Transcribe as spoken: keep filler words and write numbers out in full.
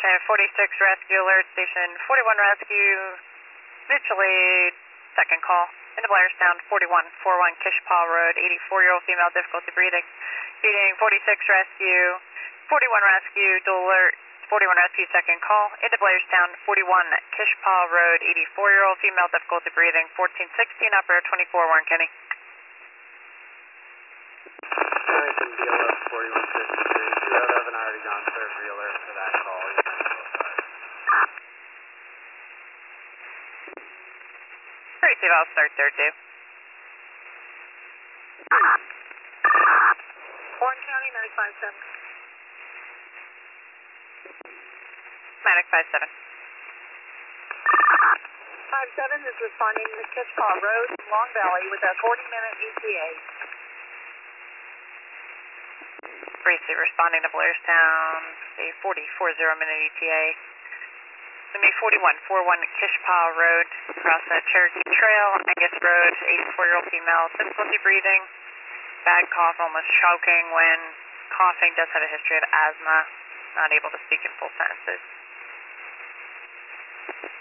Station forty-six Rescue Alert, Station forty-one Rescue, mutual aid, second call. Into Blairstown, forty-one forty-one Kishpaw Road, eighty-four-year-old female, difficulty breathing. Feeding forty-six Rescue, forty-one Rescue, dual alert, forty-one Rescue, second call. Into Blairstown, forty-one Kishpaw Road, eighty-four-year-old female, difficulty breathing. fourteen sixteen, operator twenty-four, Warren Kenny. Pennington B L S forty-one fifty-three. You have Evan already gone clear for your alert for that call. Receive, I'll start there too. Warren County, nine five seven. Medic five seven. five seven is responding to Kishpaw Road, Long Valley, with a forty minute E T A. Receive, responding to Blairstown, a forty, forty minute E T A. It's going to be forty-one forty-one Kishpaw Road, across that Cherokee Trail, Angus Road, eighty-four-year-old female, difficulty breathing, bad cough, almost choking when coughing, does have a history of asthma, not able to speak in full sentences.